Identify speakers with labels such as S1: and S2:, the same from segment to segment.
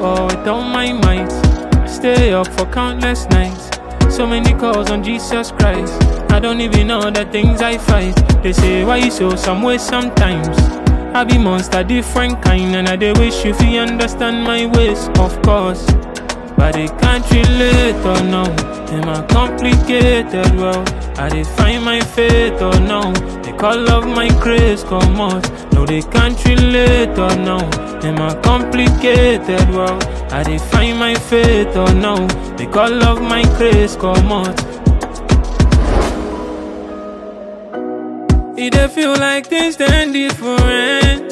S1: for with all my might. Stay up for countless nights. So many calls on Jesus Christ. I don't even know the things I fight. They say why you so some way sometimes. I be monster different kind, and I dey wish you fi understand my ways, of course. But they can't relate or no. In my complicated world, I dey find my faith or no. They call love my grace come out. No, they can't relate or no. In my complicated world, I dey find my faith or no. They call love my grace come out. It dey feel like things then different.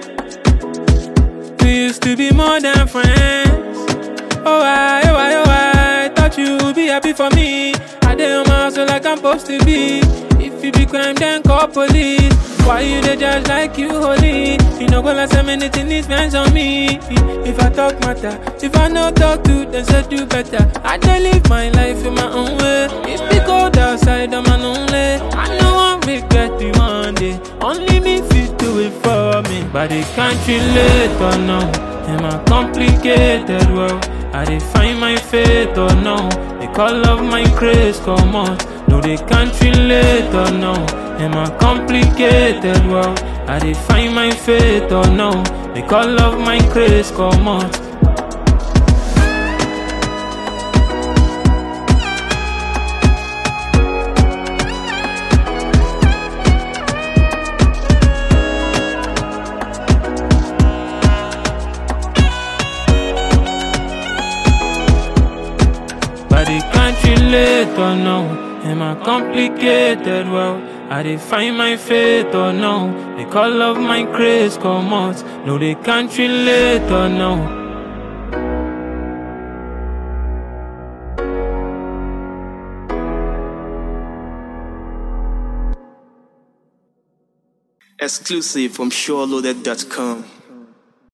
S1: We used to be more than friends. Oh I thought you would be happy for me. I dey on my house like I'm supposed to be. If you be crime, then call police. Why you dey judge like you holy? You know gonna say many things depends on me. If I talk matter, if I no talk to, then say do better. I dey live my life in my own way. It's be cold outside, I'm an only. I know I regret the one day. Only me fit do it for me. But they can't relate or no. In my complicated world, I dey find my faith or no. They call love my grace come out. No, they can't relate or no. In my complicated world, I dey find my faith or no. They call love my grace come out. But they can't relate or no. In my complicated world, I dey find my faith or no. They call love my grace come out. No, they can't relate or no.
S2: Exclusive from SureLoaded.com.